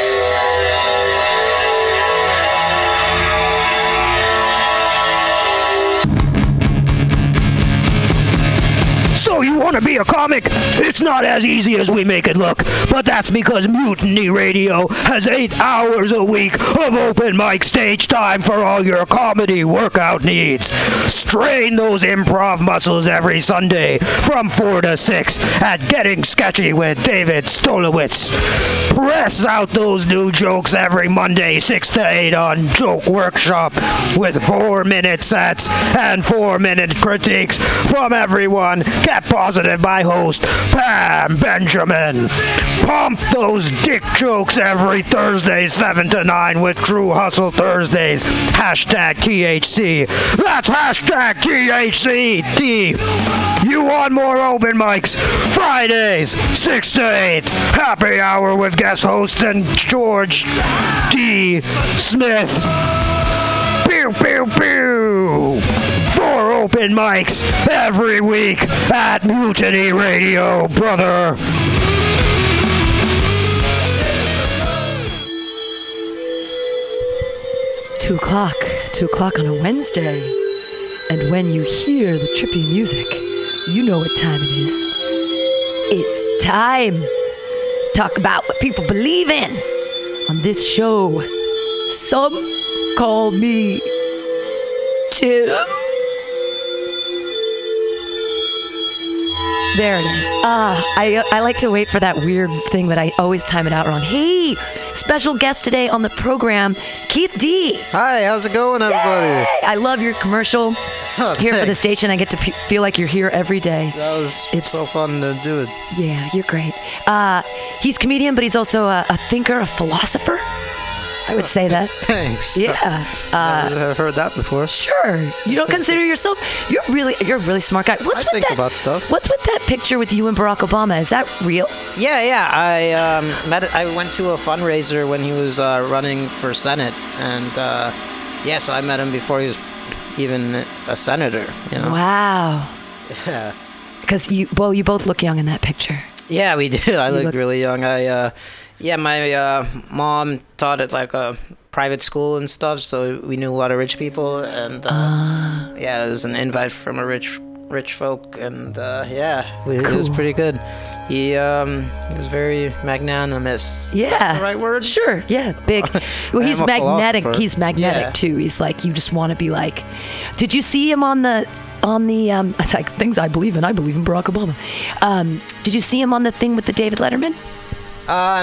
So you want to be a comic? It's not as easy as we make it look, but that's because Mutiny Radio has 8 hours a week of open mic stage time for all your comedy workout needs. Strain those improv muscles every Sunday from 4 to 6 at Getting Sketchy with David Stolowitz. Press out those new jokes every Monday 6 to 8 on Joke Workshop with 4-minute sets and 4-minute critiques from everyone. Get Positive by host Pam Benjamin. Pump those dick jokes every Thursday 7 to 9 with True Hustle Thursdays. Hashtag THC. That's hashtag THC. You want more open mics? Fridays 6 to 8. Happy hour with guest host and George D. Smith. Pew, pew, pew. 4 open mics every week at Mutiny Radio, brother. It's 2 o'clock. 2 o'clock on a Wednesday. And when you hear the trippy music, you know what time it is. It's time to talk about what people believe in on this show. Some call me Tim. There it is. I like to wait for that weird thing, but I always time it out wrong. Hey, special guest today on the program, Keith D. Hi, how's it going, everybody? Yay! I love your commercial here for the station. I get to feel like you're here every day. That was so fun to do it. Yeah, you're great. He's a comedian, but he's also a thinker, a philosopher. I would say that. Thanks. Yeah. I've heard that before. Sure. You don't consider yourself? You're a really smart guy. I think about stuff. What's with that picture with you and Barack Obama? Is that real? Yeah. I went to a fundraiser when he was running for Senate, and so I met him before he was even a senator. You know. Wow. Yeah. Because you both look young in that picture. Yeah, we do. I look really young. My mom taught at like a private school and stuff, so we knew a lot of rich people, and it was an invite from a rich folk, and it was pretty good. He was very magnanimous. Yeah. Is that the right word? Sure. Yeah. Big. Well, he's magnetic. philosopher. He's magnetic too. He's like, you just want to be like. Did you see him on the it's like things I believe in Barack Obama. Did you see him on the thing with the David Letterman?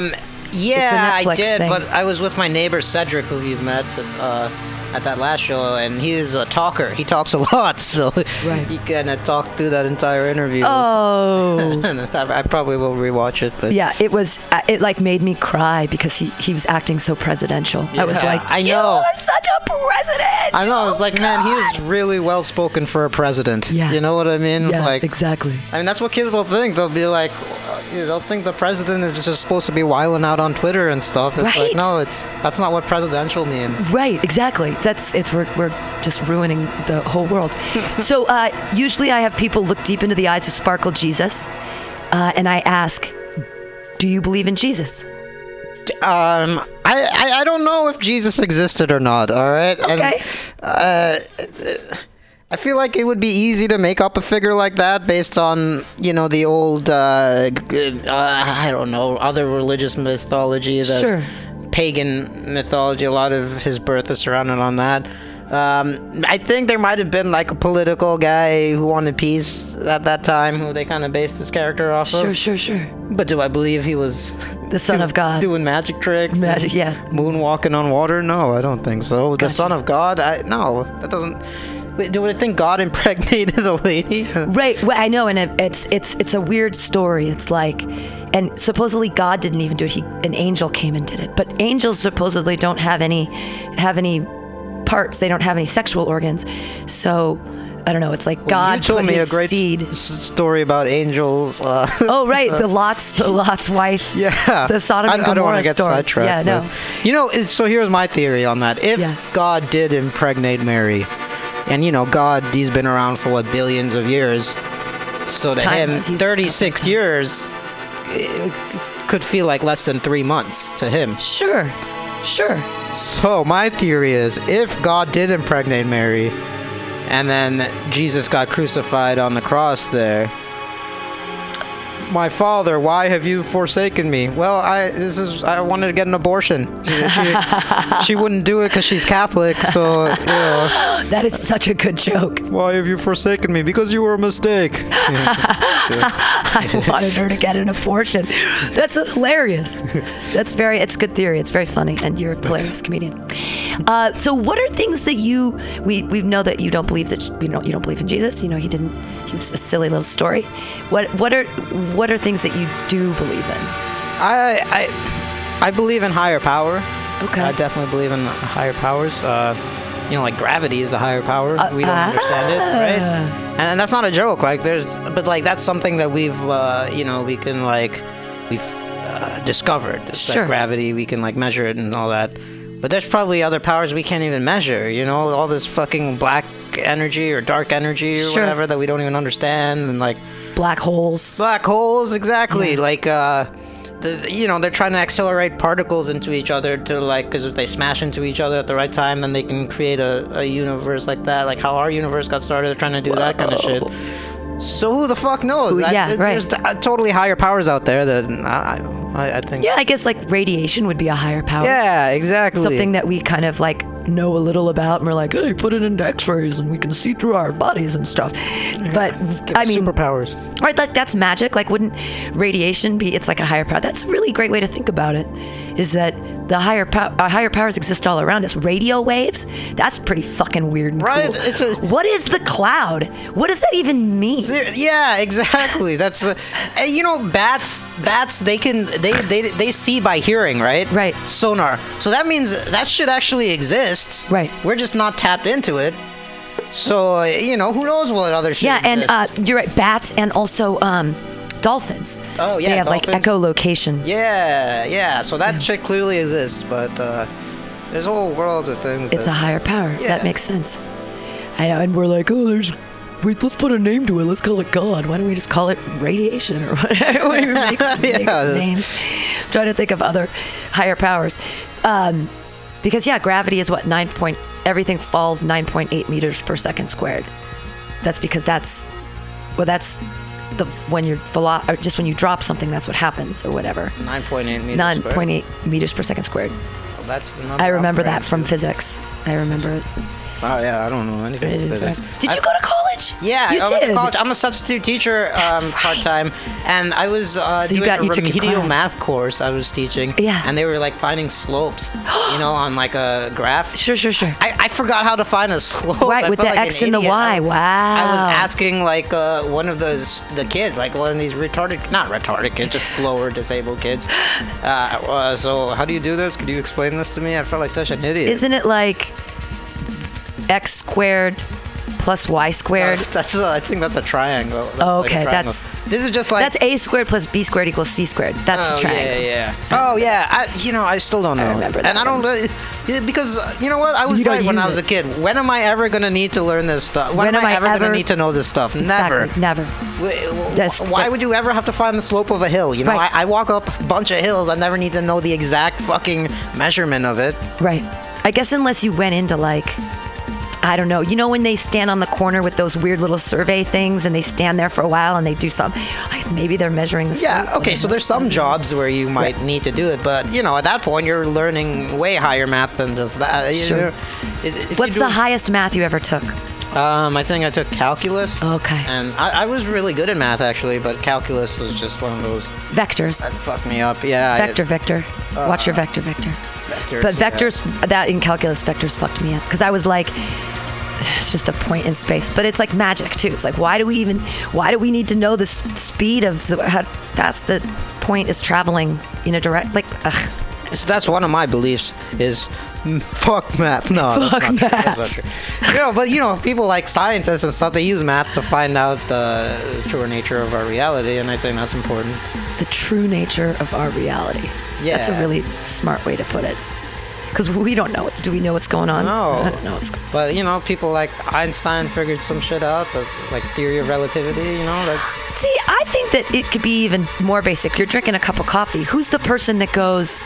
Yeah, It's a Netflix I did, thing. but I was with my neighbor Cedric, who you've met at that last show, and he is a talker. He talks a lot, so he kind of talked through that entire interview. Oh. I probably will rewatch it, but Yeah, it was. It like made me cry because he was acting so presidential. I was Yeah, like, I you know. are such a president. I know. It's like, man, he was really well spoken for a president. Yeah. You know what I mean? Yeah, like, exactly. I mean, that's what kids will think. They'll be like, they'll think the president is just supposed to be wilding out on Twitter and stuff. It's Right. like, no, that's not what presidential means. Right, exactly. We're just ruining the whole world. So usually I have people look deep into the eyes of Sparkle Jesus, and I ask, do you believe in Jesus? I don't know if Jesus existed or not. All right. Okay. And, I feel like it would be easy to make up a figure like that based on, the old, I don't know, other religious mythology, Sure. pagan mythology. A lot of his birth is surrounded on that. I think there might have been like a political guy who wanted peace at that time, who they kind of based this character off of. Sure. But do I believe he was the son of God, doing magic tricks? Magic, yeah. Moonwalking on water? No, I don't think so. The son of God? No, that doesn't. Wait, do I think God impregnated a lady? Right. Well, I know, and it's a weird story. It's like, and supposedly God didn't even do it. An angel came and did it. But angels supposedly don't have any parts. They don't have any sexual organs. So I don't know. It's like God you told put me his a great seed. story about angels. Oh right, the Lot's wife. Yeah. The Sodom and I don't Gomorrah want to get story. sidetracked. Yeah, no. So here's my theory on that. If God did impregnate Mary, and God, he's been around for billions of years, so to him, 36 years it could feel like less than 3 months to him. Sure. So my theory is, if God did impregnate Mary, and then Jesus got crucified on the cross there, my Father, why have you forsaken me? Well, I wanted to get an abortion. She wouldn't do it because she's Catholic, so, That is such a good joke. Why have you forsaken me? Because you were a mistake. I wanted her to get an abortion. That's hilarious. It's a good theory. It's very funny, and you're a hilarious comedian. So what are things that we know that you don't believe you don't believe in Jesus? He was a silly little story. What are things that you do believe in? I believe in higher power. Okay. I definitely believe in higher powers. Like gravity is a higher power. We don't understand it, right? And that's not a joke. But that's something that we've discovered. It's like gravity. We can measure it and all that. But there's probably other powers we can't even measure. All this fucking black energy or dark energy or whatever that we don't even understand, and black holes. Black holes, exactly. Yeah. They're trying to accelerate particles into each other because if they smash into each other at the right time, then they can create a universe like that. Like how our universe got started, they're trying to do that kind of shit. So who the fuck knows? There's totally higher powers out there that I think. Yeah, I guess radiation would be a higher power. Yeah, exactly. Something that we kind of know a little about, and we're like, hey, put it into X-rays, and we can see through our bodies and stuff. But I mean, superpowers. Right, that's magic. Wouldn't radiation be? It's like a higher power. That's a really great way to think about it. Is that the higher powers exist all around us? Radio waves. That's pretty fucking weird and cool. What is the cloud? What does that even mean? Yeah, exactly. That's bats. They see by hearing, right? Right. Sonar. So that means that shit actually exists. Right. We're just not tapped into it. So who knows what other shit. Yeah, exists. and you're right. Bats and also dolphins. Oh yeah, they have dolphins. echolocation. Yeah. So that shit clearly exists, but there's a whole world of things. It's a higher power. Yeah. That makes sense. I know, and we're like, let's put a name to it. Let's call it God. Why don't we just call it radiation or whatever? We make names. I'm trying to think of other higher powers. Because gravity is what everything falls 9.8 meters per second squared. That's because when you drop something, that's what happens or whatever. 9.8 meters. 9.8 meters per second squared. Well, that's the number. I remember that from physics. I remember it. Oh yeah, I don't know anything about physics. Did you go to college? college? Yeah, you I went did. to college. I'm a substitute teacher part-time, and I was doing a you took a remedial class. math course I was teaching. Yeah. And they were like finding slopes, on like a graph. Sure. I forgot how to find a slope. Right, I with felt the like X an and the idiot. Y. Wow. I was asking like one of the kids, like one of these not retarded kids, just slower disabled kids. So how do you do this? Could you explain this to me? I felt like such an idiot. Isn't it like X squared plus Y squared? I think that's a triangle. That's Oh, like a okay, triangle. This is just like that's A squared plus B squared equals C squared. That's a triangle. Yeah. Oh yeah. I still don't know. I remember that and I don't because you know what? I was You don't right when use I was it. a kid. When am I ever gonna need to learn this stuff? When am I ever gonna need to know this stuff? Never. Exactly, never. Why would you ever have to find the slope of a hill? You know, Right. I walk up a bunch of hills. I never need to know the exact fucking measurement of it. Right. I guess unless you went into like, I don't know. You know when they stand on the corner with those weird little survey things and they stand there for a while and they do something? Maybe they're measuring the slope. Yeah, okay, so there's some jobs where you might need to do it, but, at that point, you're learning way higher math than just that. Sure. What's the highest math you ever took? I think I took calculus. Okay. And I was really good at math, actually, but calculus was just one of those... Vectors. That fucked me up, yeah. Vector. Watch your vector. Vectors, But vectors, that in calculus, vectors fucked me up. Because I was like, it's just a point in space. But it's like magic, too. It's like, why do we need to know the speed of how fast the point is traveling in a direct, like, ugh. So that's one of my beliefs is fuck math. No, Fuck math. That's not true. But people like scientists and stuff, they use math to find out the true nature of our reality, and I think that's important. The true nature of our reality. Yeah. That's a really smart way to put it. Because we don't know. Do we know what's going on? No. I don't know what's going on. But, people like Einstein figured some shit out, like theory of relativity, See, I think that it could be even more basic. You're drinking a cup of coffee. Who's the person that goes,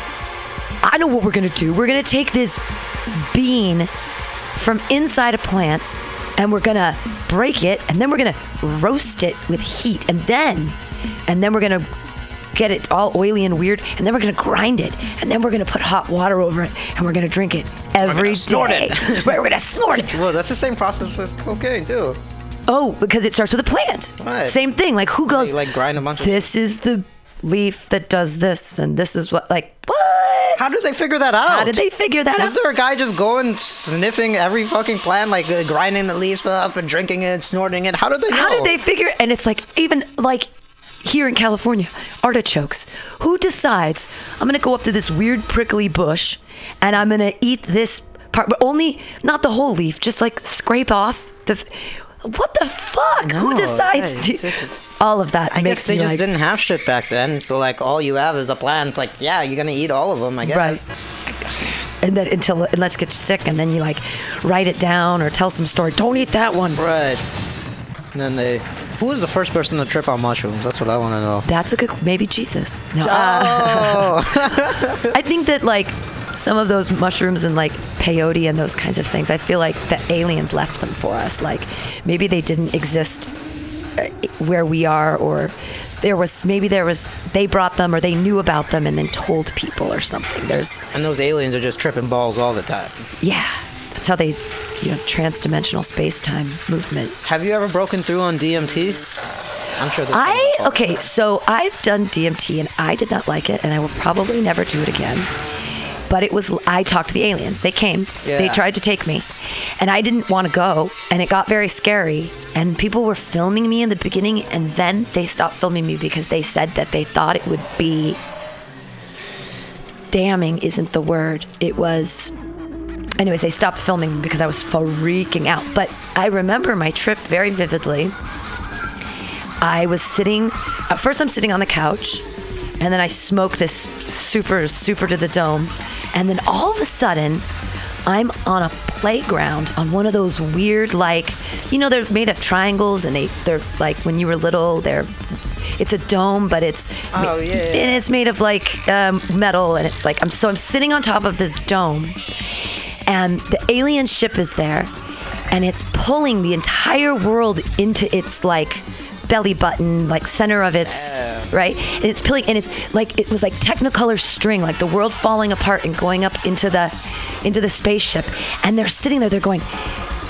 I know what we're going to do. We're going to take this bean from inside a plant and we're going to break it and then we're going to roast it with heat and then we're going to get it all oily and weird and then we're going to grind it and then we're going to put hot water over it and we're going to drink it every day. Snort it. Right, we're going to snort it. Well, that's the same process with cocaine, too. Oh, because it starts with a plant. Right. Same thing. Like, who goes, You, grind a bunch of... This is the leaf that does this, and this is what, like, what? How did they figure that out? How did they figure that out? Was there a guy just going sniffing every fucking plant, like grinding the leaves up and drinking it, snorting it? How did they know? How did they figure? And it's like, even like here in California, artichokes. Who decides, I'm going to go up to this weird prickly bush, and I'm going to eat this part, but only, not the whole leaf, just like scrape off the... What the fuck? Who decides to... All of that I makes guess they me just like, didn't have shit back then, so like all you have is the plants. Like, yeah, you're gonna eat all of them, I guess. Right. And then and let's get you sick, and then you like write it down or tell some story. Don't eat that one. Right. And then who was the first person to trip on mushrooms? That's what I want to know. That's a good, maybe Jesus. No. Oh. I think that like some of those mushrooms and like peyote and those kinds of things, I feel like the aliens left them for us. Like maybe they didn't exist where we are, or they brought them or they knew about them and then told people or something. And those aliens are just tripping balls all the time. Yeah, that's how they, trans-dimensional space-time movement. Have you ever broken through on DMT? I'm sure. Okay, so I've done DMT and I did not like it, and I will probably never do it again. But I talked to the aliens. They came. Yeah. They tried to take me. And I didn't want to go. And it got very scary. And people were filming me in the beginning. And then they stopped filming me because they said that they thought it would be... Damning isn't the word. It was... Anyways, they stopped filming me because I was freaking out. But I remember my trip very vividly. I was sitting... At first, I'm sitting on the couch. And then I smoke this super to the dome. And then all of a sudden, I'm on a playground on one of those weird, like, they're made of triangles, and they're like, when you were little, it's a dome, but it's, and it's made of like metal, and it's like, I'm sitting on top of this dome, and the alien ship is there, and it's pulling the entire world into its like belly button, like center of its, right? And it's pulling, and it's like, it was like Technicolor string, like the world falling apart and going up into the spaceship. And they're sitting there, they're going,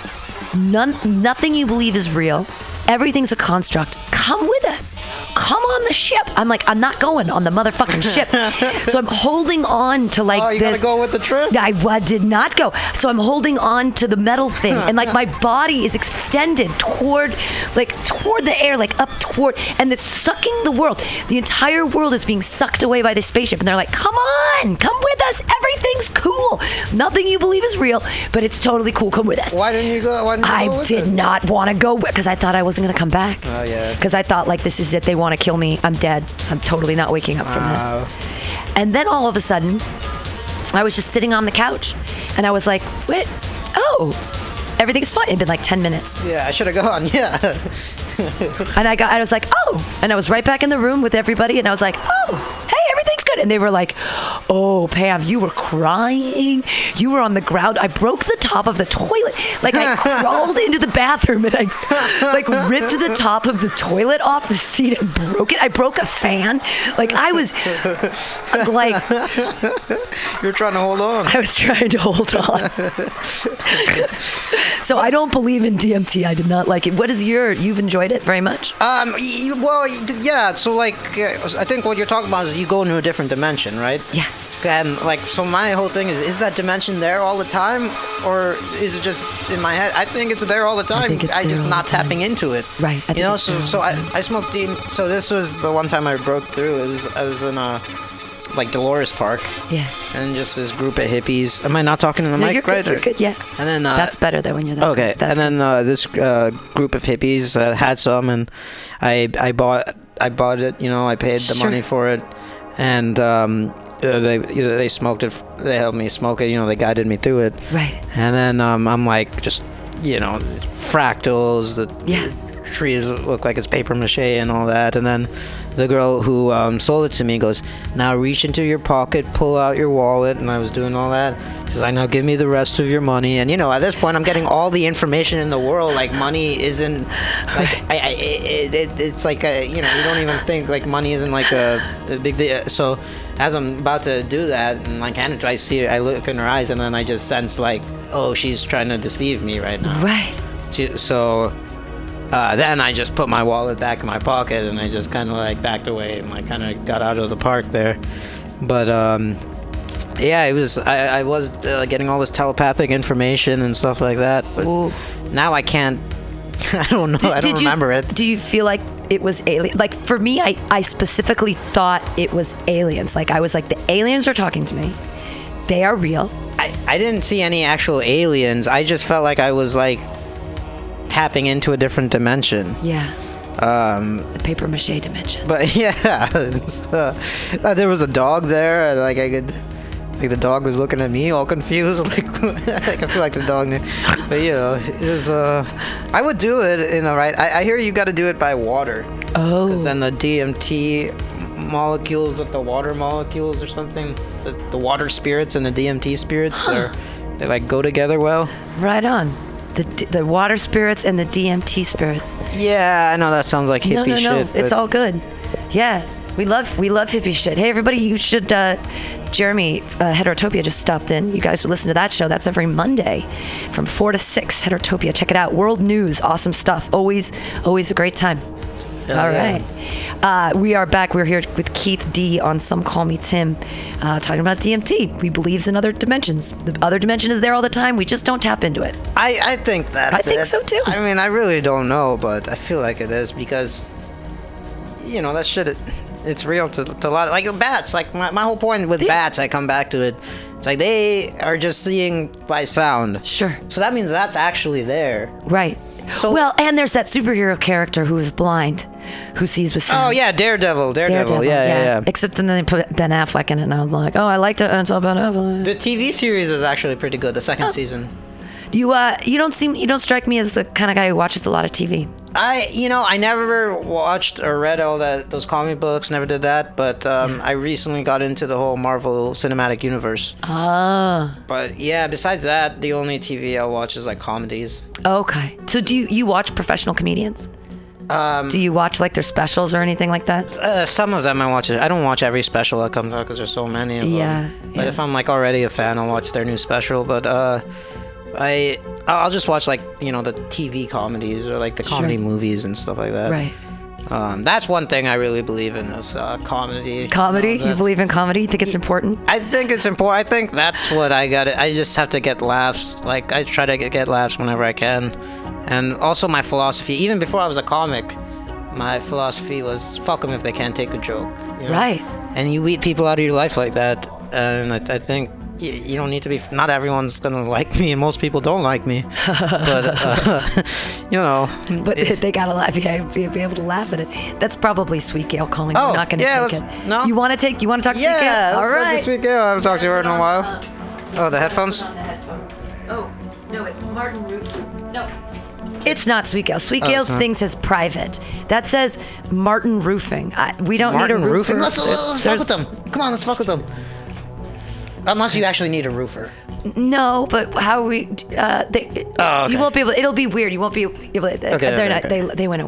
Nothing you believe is real. Everything's a construct. Come with us. Come on the ship. I'm like, I'm not going on the motherfucking ship. So I'm holding on to like you this. gotta go with the trip? I did not go. So I'm holding on to the metal thing, and like my body is extended toward the air, like up toward, and it's sucking the world. The entire world is being sucked away by this spaceship, and they're like, come on, come with us. Everything's cool. Nothing you believe is real, but it's totally cool. Come with us. Why didn't you go? I did not want to go because I thought I wasn't going to come back. Oh, yeah. Because I thought, like, this is it. They want to kill me. I'm dead. I'm totally not waking up from this. And then all of a sudden, I was just sitting on the couch, and I was like, what? Oh, everything's fine. It'd been like 10 minutes. Yeah, I should have gone. Yeah. And I was like, oh. And I was right back in the room with everybody, and I was like, oh, hey, everything's good. And they were like, oh, Pam, you were crying. You were on the ground. I broke the top of the toilet. Like, I crawled into the bathroom, and I, like, ripped the top of the toilet off the seat and broke it. I broke a fan. Like, I was, like... You were trying to hold on. I was trying to hold on. So I don't believe in DMT. I did not like it. What is you've enjoyed it very much? Well, yeah. So like, I think what you're talking about is you go into a different dimension, right? Yeah. And like, so my whole thing is that dimension there all the time, or is it just in my head? I think it's there all the time. I just not tapping into it. Right. You know. So I smoked DMT. So this was the one time I broke through. I was in like Dolores Park. Yeah. And just this group of hippies. Am I not talking to the mic? You're right? Good, you're good. Yeah. And then that's better though when you're that. Okay. That's and then this group of hippies had some, and I bought it. You know, I paid the money for it, and they smoked it. They helped me smoke it. You know, they guided me through it. Right. And then I'm like, just, you know, fractals. The trees look like it's paper mache and all that. And then the girl who sold it to me goes, now reach into your pocket, pull out your wallet. And I was doing all that. She says, now give me the rest of your money. And, you know, at this point, I'm getting all the information in the world. Like, money isn't, like, it's like, you know, you don't even think, like, money isn't, like, a big deal. So as I'm about to do that, and, like, I see her, I look in her eyes, and then I just sense, like, oh, she's trying to deceive me right now. Right. So... then I just put my wallet back in my pocket, and I just kind of like backed away and like kind of got out of the park there. But yeah, it was I was getting all this telepathic information and stuff like that. But now I can't. I don't know. I don't remember it. Do you feel like it was alien? Like for me, I specifically thought it was aliens. Like I was like, the aliens are talking to me. They are real. I didn't see any actual aliens. I just felt like I was like tapping into a different dimension. Yeah. The paper mache dimension. But yeah, there was a dog there. Like the dog was looking at me all confused. Like I feel like the dog knew. But you know, it was. I would do it in the right. I hear you got to do it by water. Oh. Because then the DMT molecules with the water molecules or something. The water spirits and the DMT spirits they like go together well. Right on. The water spirits and the DMT spirits. Yeah, I know that sounds like hippie shit. No, it's all good. Yeah, we love hippie shit. Hey, everybody, you should. Jeremy, Heterotopia just stopped in. You guys should listen to that show. That's every Monday from 4 to 6. Heterotopia, check it out. World news, awesome stuff. Always a great time. All right. We are back. We're here with Keith D on Some Call Me Tim, talking about DMT. We believes in other dimensions. The other dimension is there all the time. We just don't tap into it. I think that's I think so too. I mean, I really don't know, but I feel like it is because, you know, that shit, it's real to a lot of, like bats. Like my whole point with bats, I come back to it. It's like they are just seeing by sound. Sure. So that means that's actually there. Right. So, well, and there's that superhero character who is blind, who sees with sound. Oh yeah, Daredevil. Yeah. Except then they put Ben Affleck in it, and I was like, oh, I liked it until Ben Affleck. The TV series is actually pretty good. The second season. You don't strike me as the kind of guy who watches a lot of TV. I never watched or read all those comic books. Never did that. But I recently got into the whole Marvel Cinematic Universe. But yeah, besides that, the only TV I watch is like comedies. Okay. So do you watch professional comedians? Do you watch like their specials or anything like that? Some of them I watch. I don't watch every special that comes out because there's so many of them. But if I'm like already a fan, I'll watch their new special. But I'll just watch like the TV comedies or like the comedy movies and stuff like that. Right. That's one thing I really believe in is comedy. Comedy? You believe in comedy? You think it's important? I think it's important. I think that's what I got. I just have to get laughs. Like I try to get laughs whenever I can. And also my philosophy, even before I was a comic, my philosophy was fuck them if they can't take a joke. Right. And you weed people out of your life like that. And I think you don't need to be. Not everyone's gonna like me, and most people don't like me. But But they gotta laugh. Yeah, be able to laugh at it. That's probably Sweet Gail calling. We're not gonna take it. No. You want to talk to Sweet Gail? Yeah, All right. let's talk to Sweet Gail. I haven't talked to her in a while. Oh, the headphones. Oh no, it's Martin Roofing. No. It's not Sweet Gail. Sweet Gail's thing says private. That says Martin Roofing. We don't need a roofer. Let's fuck with them. Come on, let's fuck with them. Unless you actually need a roofer. No, but how we? You won't be able. It'll be weird. You won't be able. They went away.